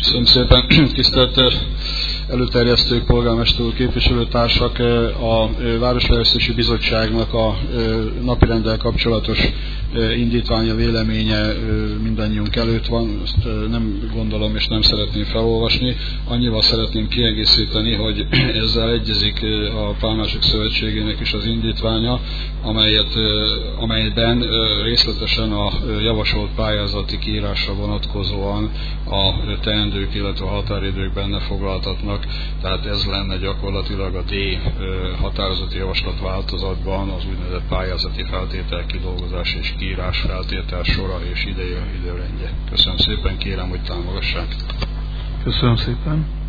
Köszönöm szépen, tisztelt előterjesztők, polgármester úr, képviselőtársak! A Városfejlesztési Bizottságnak a napirenddel kapcsolatos indítványa, véleménye mindannyiunk előtt van, ezt nem gondolom és nem szeretném felolvasni. Annyival szeretném kiegészíteni, hogy ezzel egyezik a Pálmások Szövetségének is az indítványa, amelyben részletesen a javasolt pályázati kiírásra vonatkozóan a teendők, illetve a határidők benne foglaltatnak. Tehát ez lenne gyakorlatilag a D határozati javaslat változatban az úgynevezett pályázati feltétel kidolgozás és kiírás feltétel sora és időrendje. Köszönöm szépen, kérem, hogy támogassák. Köszönöm szépen.